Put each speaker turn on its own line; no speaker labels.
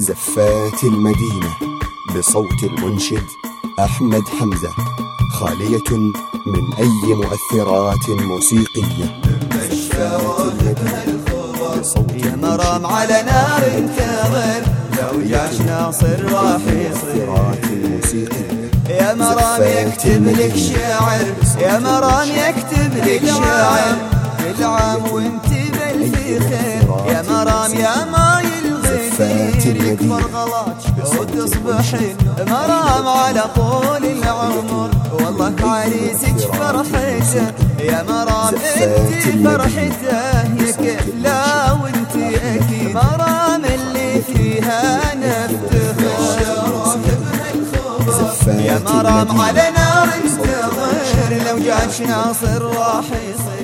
زفات المدينة بصوت المنشد أحمد حمزة، خالية من أي مؤثرات موسيقية. زفات المدينة بصوت
يا مرام على نار انتظر، لو جاش ناصر راح يصير. يا مرام يكتب لك شعر، يا مرام يكتب لك شعر، كل عام وانت بالف خير. يا مرام يا ما يلغي يكبر غلاك وتصبحين مرام على طول العمر، والله عريسك فرحته. يا مرام انت فرحته يكلا وانت اكيد، مرام اللي فيها نفتخر. يا مرام على نار انتظر، لو جاش ناصر راح يصير.